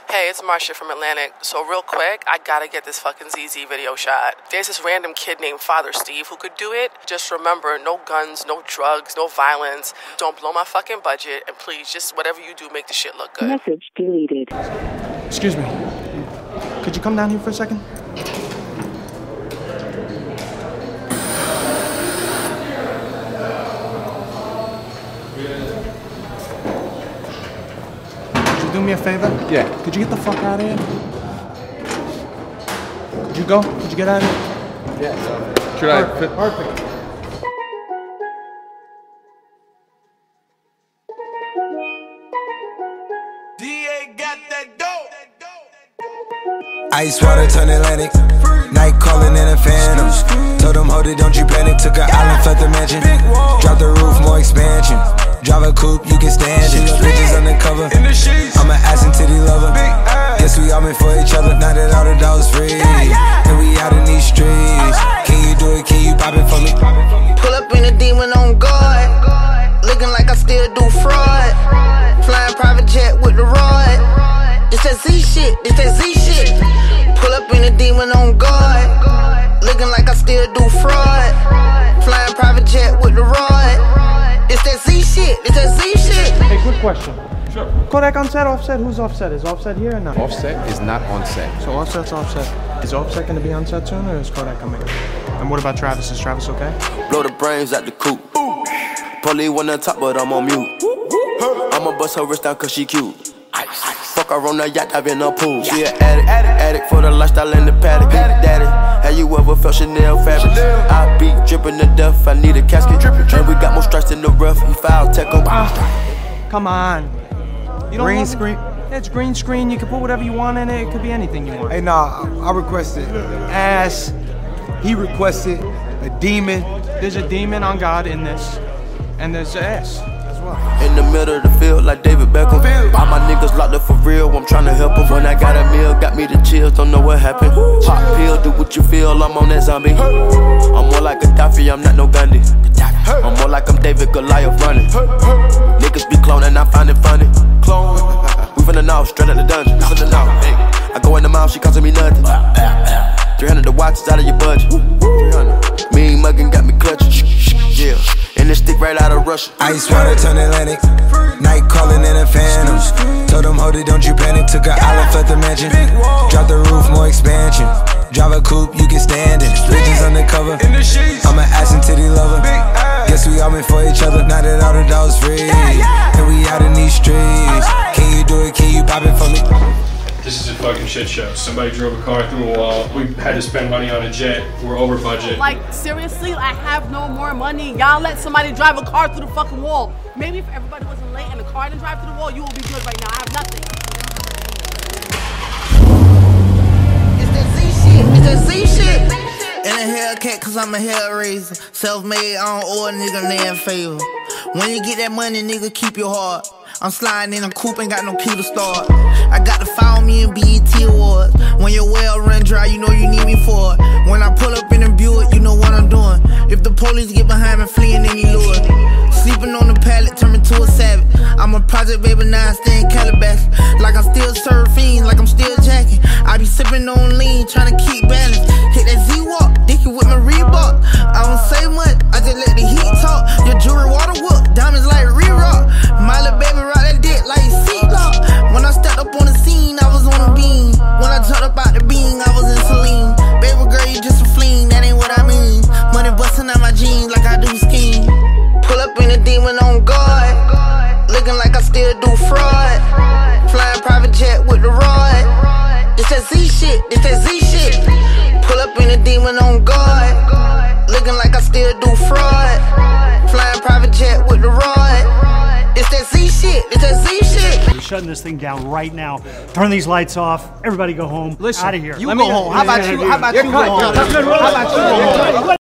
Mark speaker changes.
Speaker 1: Hey, it's Marcia from Atlantic. So real quick, I gotta get this fucking ZZ video shot. There's this random kid named Father Steve who could do it. Just remember, no guns, no drugs, no violence. Don't blow my fucking budget. And please, just whatever you do, make the shit look good.
Speaker 2: Message deleted.
Speaker 3: Excuse me. Could you come down here for a second? Do me a favor?
Speaker 4: Yeah.
Speaker 3: Could you get the fuck out of here? Could you go? Could you get out of here?
Speaker 4: Yeah. Should I?
Speaker 3: Perfect.
Speaker 5: DA got that dope.
Speaker 6: Ice water turn Atlantic. Night calling in a phantom. Told them, hold it, don't you panic. Took an island, left the mansion. Drop the roof, more expansion. Drive a coupe, you can stand it. Bitches undercover. I'm an ass and titty lover. Guess we all meant for each other. Now that all the dogs free, and we out in these streets. Can you do it? Can you pop it for me?
Speaker 7: Pull up in a demon on guard. Looking like I still do fraud. Flying private jet with the rod. It's that Z shit. It's that Z shit. Pull up in a demon on guard. Looking like I still do fraud. Flying private jet with the rod. It's that Z shit. It's that Z shit.
Speaker 3: Hey, quick question.
Speaker 4: Sure.
Speaker 3: Kodak on set, Offset? Who's Offset? Is Offset here or not?
Speaker 4: Offset is not on set.
Speaker 3: So Offset's Offset. Is Offset gonna be on set soon, or is Kodak coming? And what about Travis? Is Travis okay?
Speaker 5: Blow the brains out the coop. Polly one on top, but I'm on mute. I'ma bust her wrist down cause she cute. Fuck her on the yacht, I've been a pool. She an addict for the lifestyle in the paddock. Daddy, have you ever felt Chanel fabric? I be dripping to death, I need a casket. And we got more strikes in the rough, he foul tech em.
Speaker 3: Come on. You don't
Speaker 6: Green
Speaker 3: love
Speaker 6: screen.
Speaker 3: it? It's green screen. You can put whatever you want in it. It could be anything you want.
Speaker 6: Hey, nah, I requested ass. He requested a demon.
Speaker 3: There's a demon on God in this, and there's ass.
Speaker 5: In the middle of the field like David Beckham. All my niggas locked up for real, I'm tryna help them. When I got a meal, got me the chills, don't know what happened. Pop pill, do what you feel, I'm on that zombie. I'm more like Gaddafi, I'm not no Gandhi. I'm more like I'm David Goliath running. Niggas be cloning, I find it funny. Clone, we finna know, straight out the dungeon. I go in the mouth, she costing me nothing. 300 the watch is out of your budget. Mean muggin' got me clutching. Yeah, and this stick right out of Russia.
Speaker 6: Ice water turn Atlantic. Night calling in a phantom. Told them, hold it, don't you panic. Took an island, left the mansion. Drop the roof, more expansion. Drive a coupe, you can stand it. Bitches undercover. I'm an ass and titty lover. Guess we all meant for each other. Now that all the dogs free, and we out in these streets. Can you do it? Can you pop it for me?
Speaker 8: This is a fucking shit show. Somebody drove a car through a wall. We had to spend money on a jet. We're over budget.
Speaker 1: Like, seriously, I have no more money. Y'all let somebody drive a car through the fucking wall. Maybe if everybody wasn't late and the car didn't drive through the wall, you will be good right now. I have nothing.
Speaker 7: It's that Z shit. It's that Z shit. In a Hellcat, cause I'm a hellraiser. Self-made, I don't owe a nigga land favor. When you get that money, nigga, keep your heart. I'm sliding in a coupe, ain't got no key to start. I got to follow me in BET Awards. When your well run dry, you know you need me for it. When I pull up in a Buick, you know what I'm doing. If the police get behind me, fleeing any lure. Sleeping on the pallet, turn me to a savage. I'm a project baby, now I stay in Calabash. Like I'm still surfing, like I'm still jacking. I be sipping on lean, trying to keep balance. Hit that Z-Walk, dicky with my Reebok. I don't say much, I just let the heat talk. Your jewelry water whoop, diamonds like re-rock. My little baby rock that dick like C-Lock. When I stepped up on the scene, I was on a beam. When I jumped up out the beam, I was in Celine. Baby girl, you just a fleen, that ain't what I mean. Money busting out my jeans like I do skiing. Pull up in a demon on guard. Looking like I still do fraud. Flying private jet with the rod. It's that Z shit, it's that Z shit. Pull up in a demon on guard. Looking like I still do fraud. Flying private jet with the rod. It's that Z shit, it's that Z shit.
Speaker 9: We're shutting this thing down right now. Turn these lights off. Everybody go home.
Speaker 3: Listen,
Speaker 9: out of here.
Speaker 3: you go home. How about you? How about you go home?
Speaker 9: How about you go home?